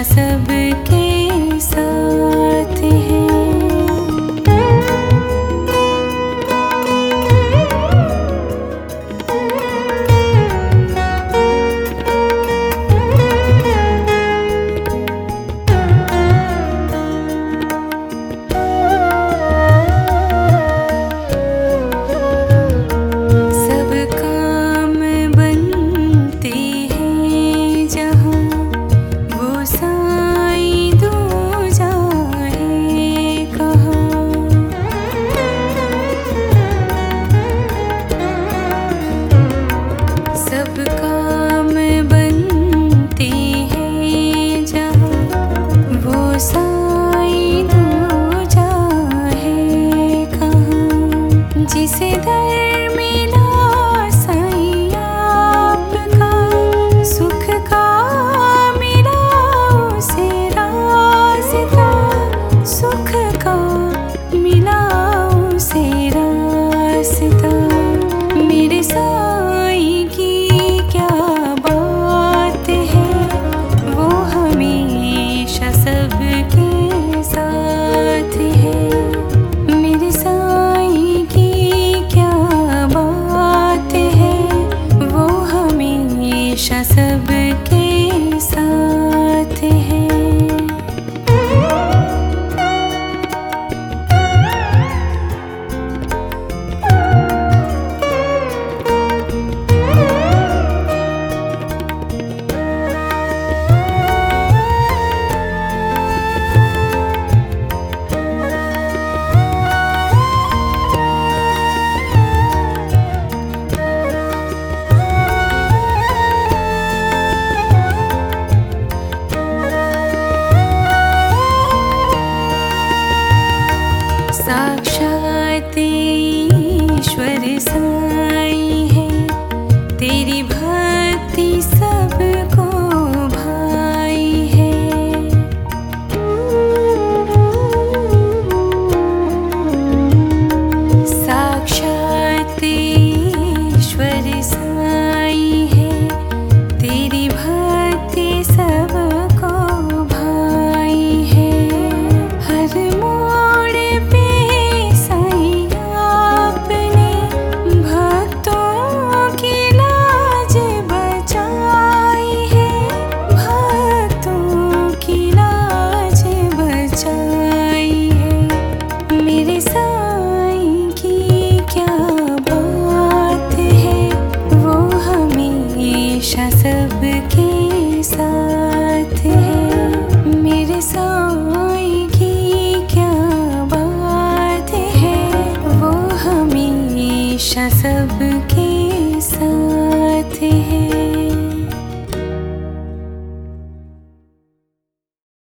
सबके साथ है। जिसे दर मिला सैया आपका, सुख का मिला उसे रास्ता, सुख का मिला उसे रास्ता। मेरे साईं की क्या बात है, वो हमेशा सबके साथ है। मेरे साईं की सबके साथ है। साक्षात ईश्वर साईं है, तेरी भक्ति सबको भाई है। साक्षात ईश्वर साईं है, तेरी भक्ति सबको भाई है। हर सबके साथ है। मेरे साईं की क्या बात है, वो हमेशा सबके साथ है।